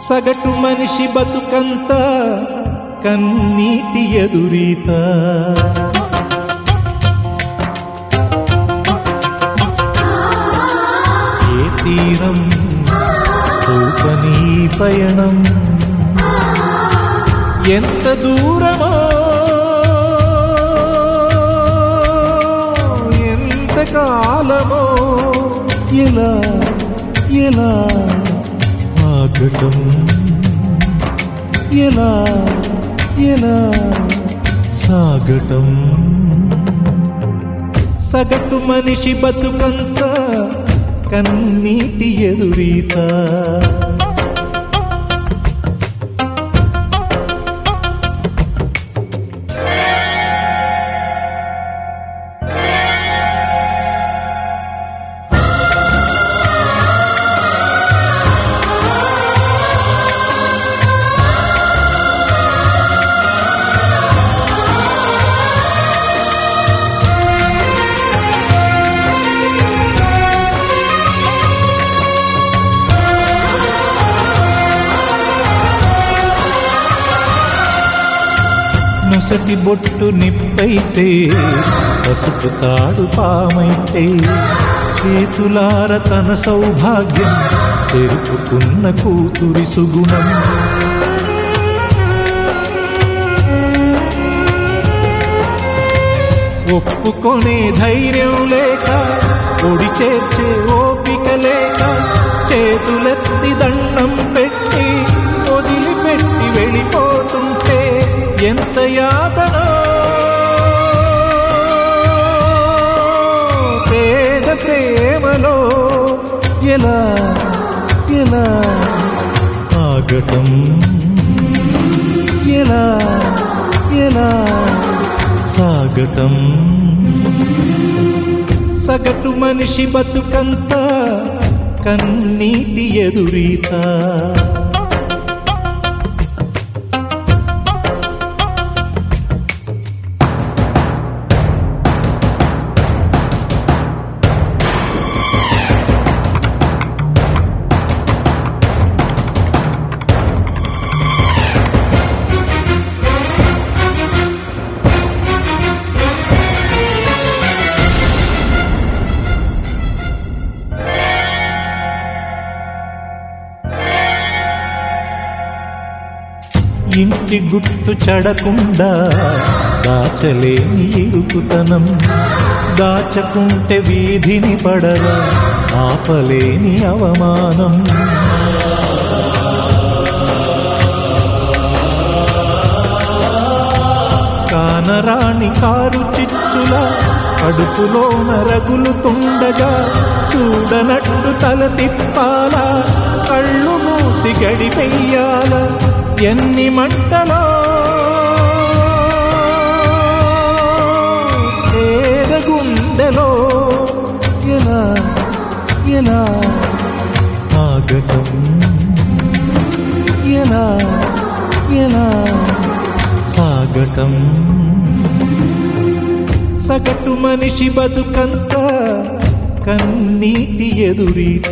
సగటు మనిషి బతుకంత కన్నీటి ఎదురీత. ఏ తీరం చూపని పయనం ఎంత దూరమో ఎంత కాలమో ఎలా ఎలా ఆగటం ఎలా ఎలా సాగటం. సగటు మనిషి బతుకంత కన్నీటి ఎదురీత. నొసటి బొట్టు నిప్పైతే పసుపు తాడు పామైతే చేతులార తన సౌభాగ్యం చెరుపుకున్న కూతురి సుగుణం. ఒప్పుకొనే ధైర్యం లేక ఒడి చేర్చే ఓపిక లేక చేతులెత్తి దండం పెట్టి వదిలిపెట్టి వెళ్ళిపోతుంటే ఎంత యాతనో. పేద ప్రేమలో ఎలా ఎలా ఆగటం ఎలా ఎలా సాగటం. సగటు మనిషి బతుకంత కన్నీటి ఎదురీత. ఇంటి గుట్టు చెడకుండా దాచలేని ఇరుకుతనం. దాచకుంటే వీధిని పడగా ఆపలేని అవమానం. కానరాణి కారు చిచ్చుల కడుపులోన రగులుతుండగా చూడనట్టు తల తిప్పాల కళ్ళు మూసి గడిపెయ్యాల. ఎన్ని మంటలో పేద గుండెలో ఎలా ఎలా ఆగటం ఎలా ఎలా సాగటం. సగటు మనిషి బతుకంత కన్నీటి ఎదురీత.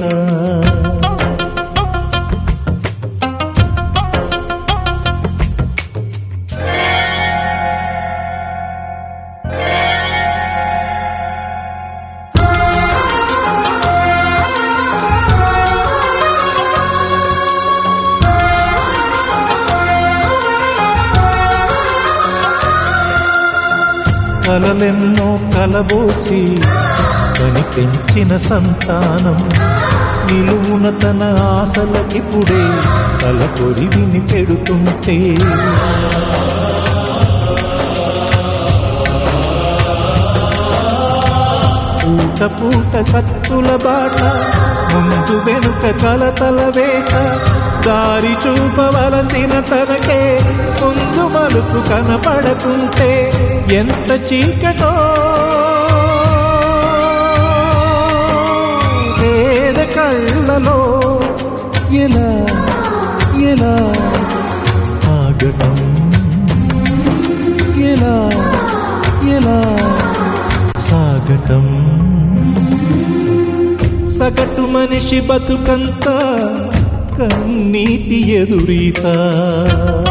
కలలెన్నో కలబోసి కని పెంచిన సంతానం నిలువున తన ఆశలకిప్పుడే తల కొరివిని పెడుతుంటే. పూట పూట కత్తుల బాట ముందు వెనుక కలతల వేట. దారి చూపవలసిన తనకే ముందు మలుపు కనపడకుంటే ఎంత చీకటో. పేద కళ్ళలో ఎలా ఎలా ఆగటం ఎలా ఎలా సాగటం. సగటు మనిషి బతుకంత కన్నీటి ఎదురీత